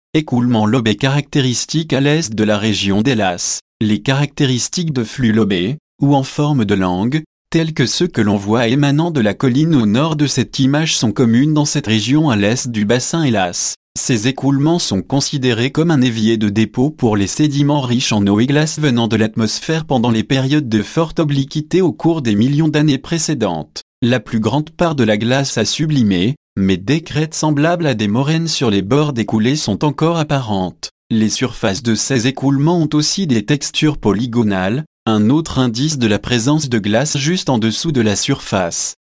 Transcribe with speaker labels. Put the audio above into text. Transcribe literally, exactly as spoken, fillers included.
Speaker 1: Écoulement lobé caractéristique à l'est de la région d'Hellas. Les caractéristiques de flux lobés, ou en forme de langue, tels que ceux que l'on voit émanant de la colline au nord de cette image sont communes dans cette région à l'est du bassin Hellas. Ces écoulements sont considérés comme un évier de dépôt pour les sédiments riches en eau et glace venant de l'atmosphère pendant les périodes de forte obliquité au cours des millions d'années précédentes. La plus grande part de la glace a sublimé, mais des crêtes semblables à des moraines sur les bords des coulées sont encore apparentes. Les surfaces de ces écoulements ont aussi des textures polygonales, un autre indice de la présence de glace juste en dessous de la surface.